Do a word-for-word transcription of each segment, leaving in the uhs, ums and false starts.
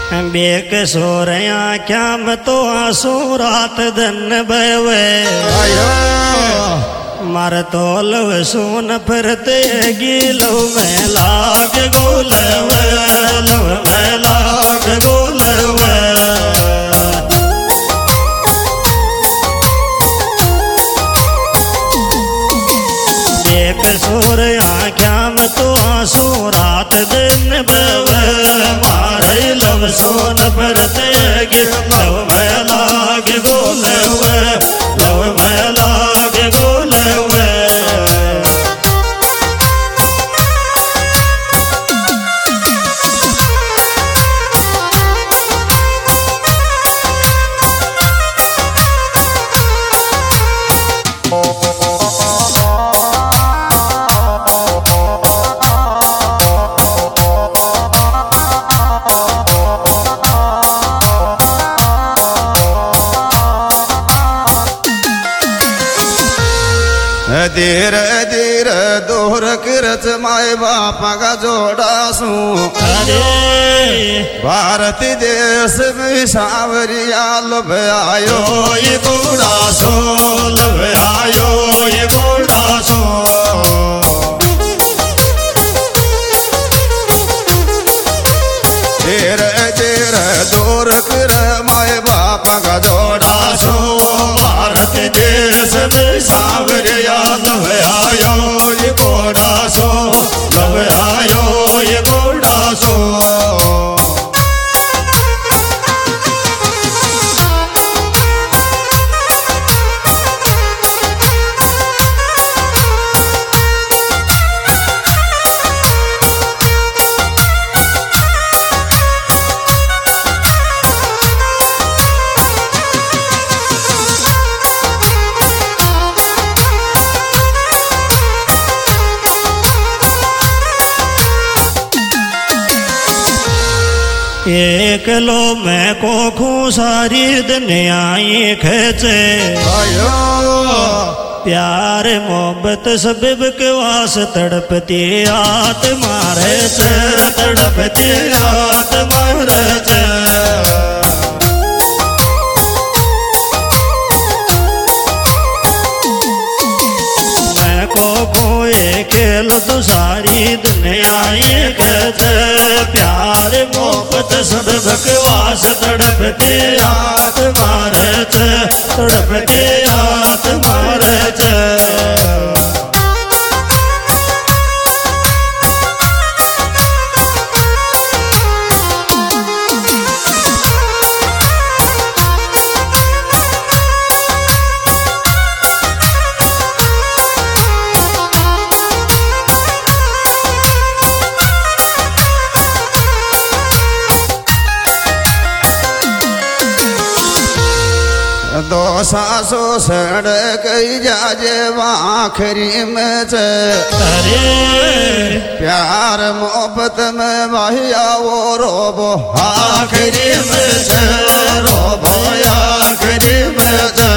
Bake सोरया क्या मैं तो आंसू रात दिन बहवे मार तो लव सुन फिरते गिलव में लाग गोलव लव में लाग गोलव बेक सोरया क्या मैं तो आंसू रात दिन बहवे मारे लव सोन भरते लव में लाग गोलव लव में लाग गोलव धीरे धीरे दोहर किरच माए बापा का जोड़ा सू भारत देश में सावरिया लब आयो ये गोड़ा सो लब आयो ये गोड़ा सो धीरे धीरे दोहर किर माए बापा का जोड़ा सो भारत देश में सावरिया लब आयो ये गोड़ा सो लब आयो ये गोड़ा सो एक लो मैं को खू सारी दुनिया ये खेचे प्यार मोहब्बत सब के वास तड़पती आत्मा रे से तड़पती आत्मा रे से मैं को खोए खेल तो सारी दुनिया ये खेचे प्यार मोहब्बत सब बकवास तड़पते आत्मा रे तड़पते आत्मा रे दो सासो सड़ कई जाजे आखिरी में चे प्यार मोहब्बत में भाइया वो रोबो आखिरी में चे रोबो आखिरी में चे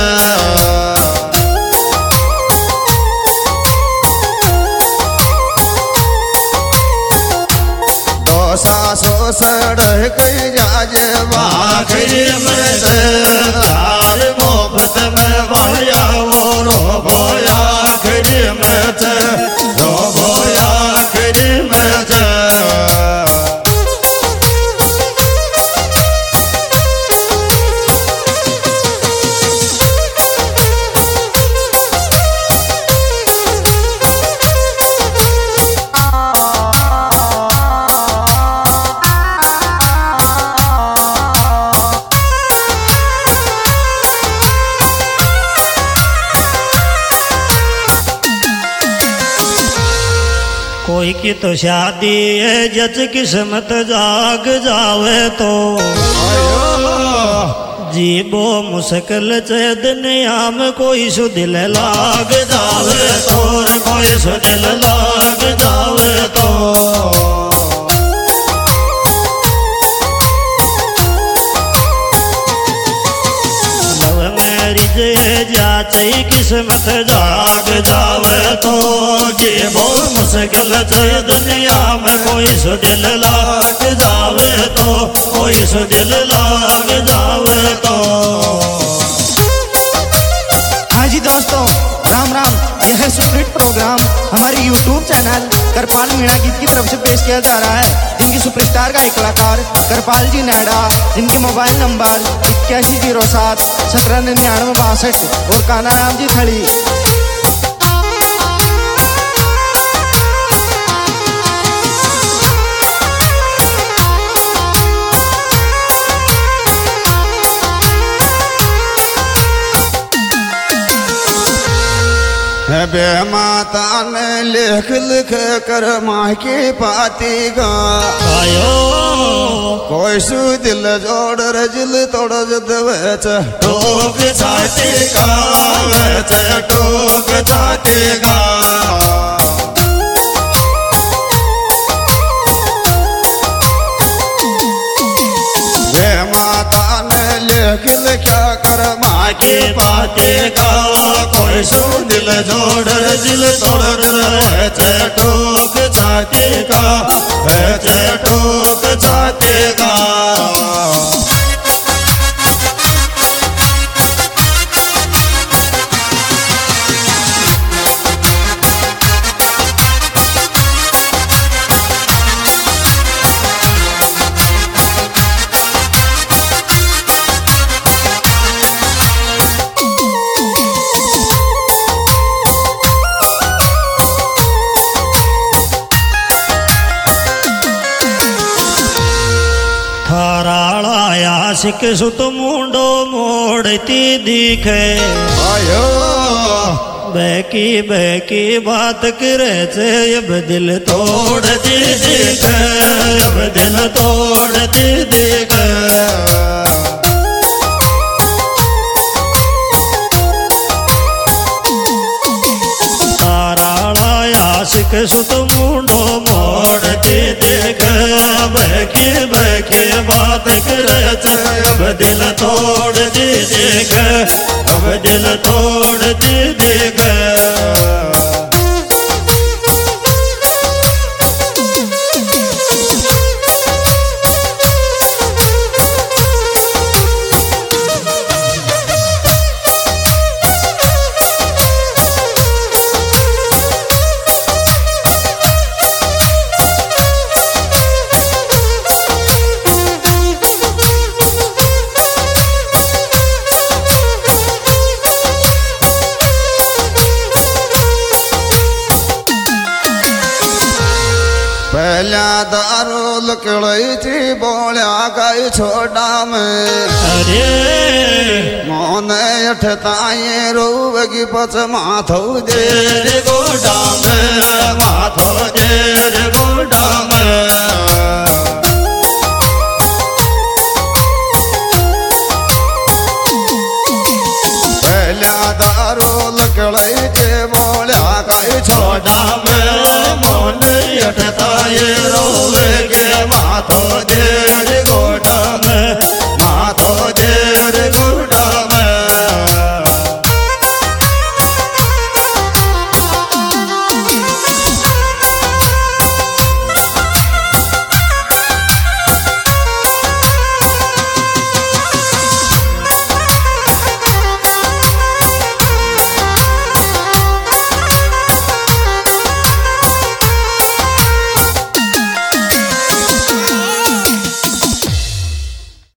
दो सासो सड़ कई जाजे आखिरी में चे मोहब्बत में भाया वो रोबो आखिरी में थे रोबो आखिरी में थे कोई की तो शादी है जच किस्मत जाग जावे तो जीबो मुश्किल चे दुनिया में कोई सु दिल लाग जावे तो कोई सु दिल लाग जावे तो जाचे किस्मत जाग जावे तो जीबो मुश्किल चे दुनिया में कोई सु दिल लाग जावे तो कोई सो दिल लाग जावे तो। हाँ जी दोस्तों, राम राम। यह है सुपरहिट प्रोग्राम हमारी यूट्यूब चैनल करपाल मीणा गीत की तरफ से पेश किया जा रहा है, जिनकी सुपरस्टार गायक कलाकार करपाल जी नैडा, जिनके मोबाइल नंबर इक्यासी जीरो सात सत्रह निन्यानवे बासठ और कानायाम जी थड़ी। बे माता ने लिख लिख कर माँ की पाती गा आयो कोई सु दिल जोड़ रजिल तोड़ जद वेच टोक छाती का वेच टोक छाती का। वे माता ने लिख लिखा कर माँ की के पाते का कोई सो दिल जोड़ दिल तोड़ है ठोक छाते का है ठोक छाते का। आशिक सुत मुंडो मोड़ती दिखे आयो बैकी बैकी बात करे से अब दिल तोड़ती दिखे अब दिल तोड़ती दिखे। आशिक सुत मुंडो मोड़ती देख बैके बैके बात करे अब दिल तोड़ दी देख अब दिल तोड़ दी देख। पहला दारू लकड़ई थी बोलिया गई छोड़ा में अरे मोने अठताए रोवगी पच माथो दे तेरे गोडा में माथो तेरे गोडा में। पहला दारू लकड़ई थी